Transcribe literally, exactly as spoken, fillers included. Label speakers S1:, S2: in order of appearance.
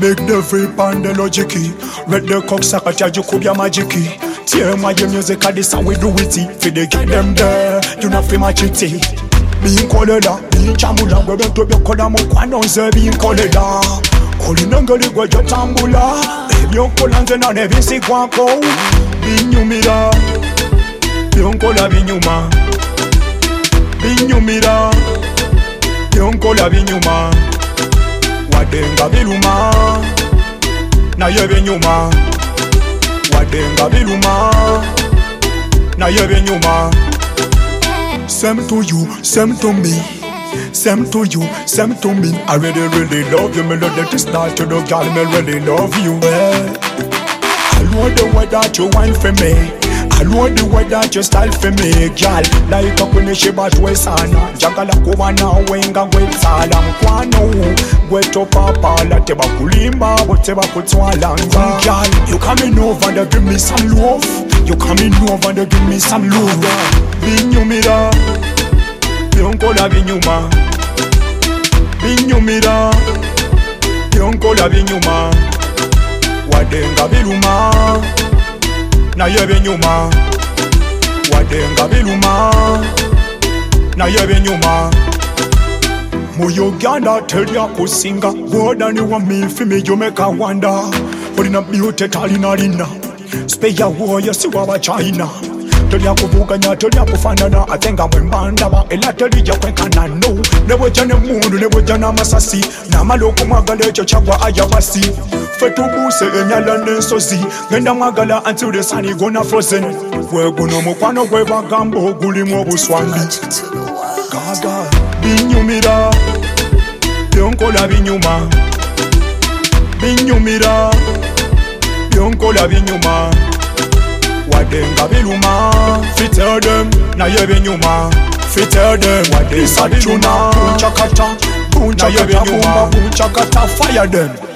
S1: Make the free pan the logic. Red the cocksucker charge you could be a magic. Tear my music at this and we do it. For they get them there, you not feel my chitty. Being colada, being chambula, we're going to be colamo, quanons, being colada. Calling Uncle Guaja Tambula, Bion Colanza, and every sick one call. Binyumira, Bion Cola Binyuma, Binyumira, Bion Cola Binyuma, Wadenga Biluma, Naya Binyuma, Wadenga Biluma, Naya Binyuma. Same to you, same to me. Same to you, same to me. I really, really love you. Me love that you start to the girl. Me really love you. Eh? I love the way that you wine for me. I love the way that you style for me, girl. Like a kwenye shiba tuwesana. Jagala kuwana wenga wetala mkwano. Weto papa la teba kulimba, woteba kutwala. Girl, you coming over to give me some love. You coming over to give me some love. Binyumira, Bionkola binyuma. Binyumira, Bionkola binyuma. Wadenga biluma, Naye binyuma. Wadenga biluma, Naye binyuma. Mu Uganda tell ya kusinga. Word you want me fi me you make a wonder. But in a beauty talina lina. Spare ya warrior si wa China. Tolia kuvuganya, tolia kufanana. Atenga mwembanda wa ela tolia kwekana no. Nebo jane mundu, nebo jana masasi. Na maloko magale chochagwa ayabasi. Fetu buse enyala nensozi. Genda magala until the sun is gonna frozen. Weguno mukwano gwe bagambo guli mu buswambi. Gaga binyumira, Bionkola binyuma. Binyumira, Bionkola binyuma. Wadenga biluma, fit tell them, na ye binyuma. Fit tell them, wadenga biluma. Punchakata, punchakata, punchakata, fire them.